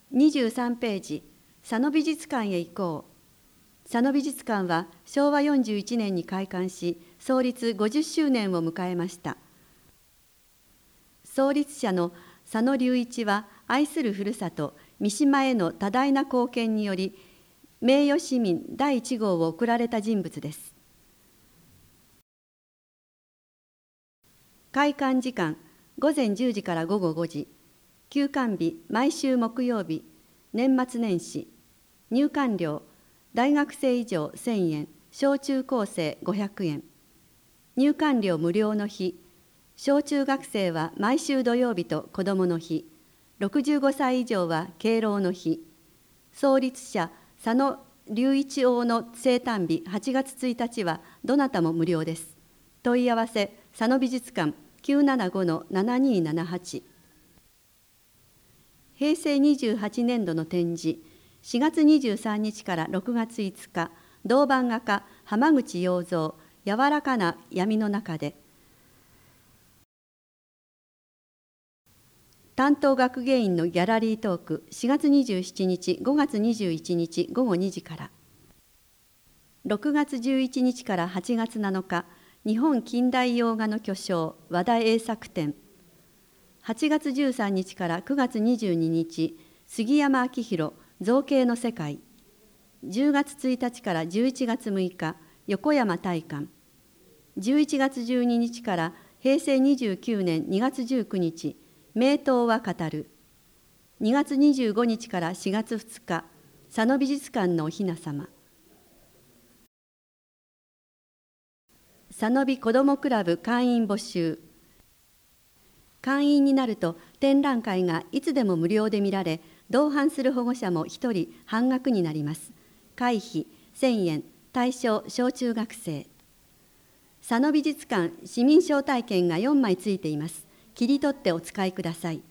23ページ、佐野美術館へ行こう。佐野美術館は昭和41年に開館し、創立50周年を迎えました。創立者の佐野隆一は、愛するふるさと三島への多大な貢献により、名誉市民第1号を贈られた人物です。開館時間、午前10時から午後5時。休館日、毎週木曜日。年末年始。入館料、大学生以上1000円、小中高生500円。入館料無料の日。小中学生は毎週土曜日と子どもの日。65歳以上は敬老の日。創立者、佐野隆一王の生誕日8月1日はどなたも無料です。問い合わせ、佐野美術館 975-7278。平成28年度の展示、4月23日から6月5日、銅版画家浜口洋三、柔らかな闇の中で。担当学芸員のギャラリートーク、4月27日、5月21日午後2時から。6月11日から8月7日、日本近代洋画の巨匠、和田栄作展。8月13日から9月22日、杉山明宏、造形の世界。10月1日から11月6日、横山大観。11月12日から平成29年2月19日、名刀は語る。2月25日から4月2日、佐野美術館のお雛様。佐野美子どもクラブ会員募集。会員になると展覧会がいつでも無料で見られ、同伴する保護者も1人半額になります。会費1000円、対象小中学生。佐野美術館市民招待券が4枚ついています。切り取ってお使いください。